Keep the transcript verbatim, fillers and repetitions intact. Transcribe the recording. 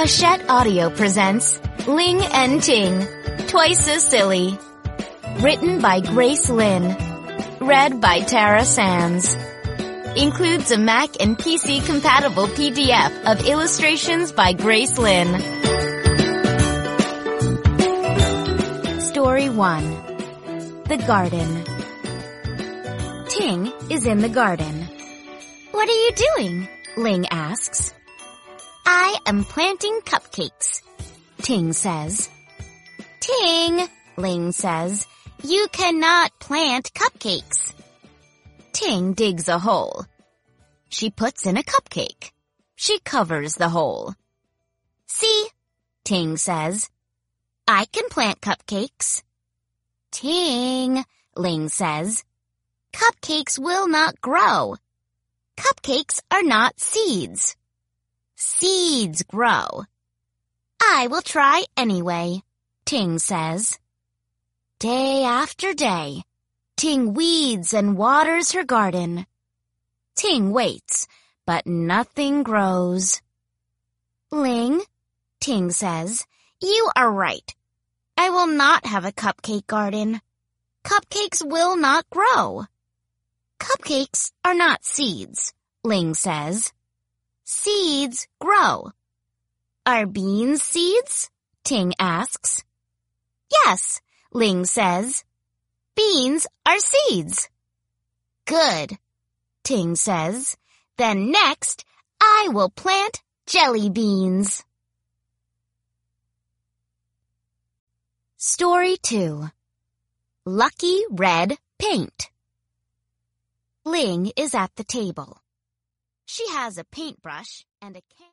Hachette Audio presents Ling and Ting, Twice as Silly. Written by Grace Lin. Read by Tara Sands. Includes a Mac and P C compatible P D F of illustrations by Grace Lin. Story one. The Garden. Ting is in the garden. "What are you doing?" Ling asks. "I am planting cupcakes," Ting says. "Ting," Ling says, "you cannot plant cupcakes." Ting digs a hole. She puts in a cupcake. She covers the hole. "See," Ting says, "I can plant cupcakes." "Ting," Ling says, "cupcakes will not grow. Cupcakes are not seeds. Seeds grow." "I will try anyway," Ting says. Day after day, Ting weeds and waters her garden. Ting waits, but nothing grows. "Ling," Ting says, "you are right. I will not have a cupcake garden. Cupcakes will not grow." "Cupcakes are not seeds," Ling says. "Seeds grow." "Are beans seeds?" Ting asks. "Yes," Ling says. "Beans are seeds." "Good," Ting says. "Then next, I will plant jelly beans." Story two. Lucky Red Paint. Ling is at the table. She has a paintbrush and a can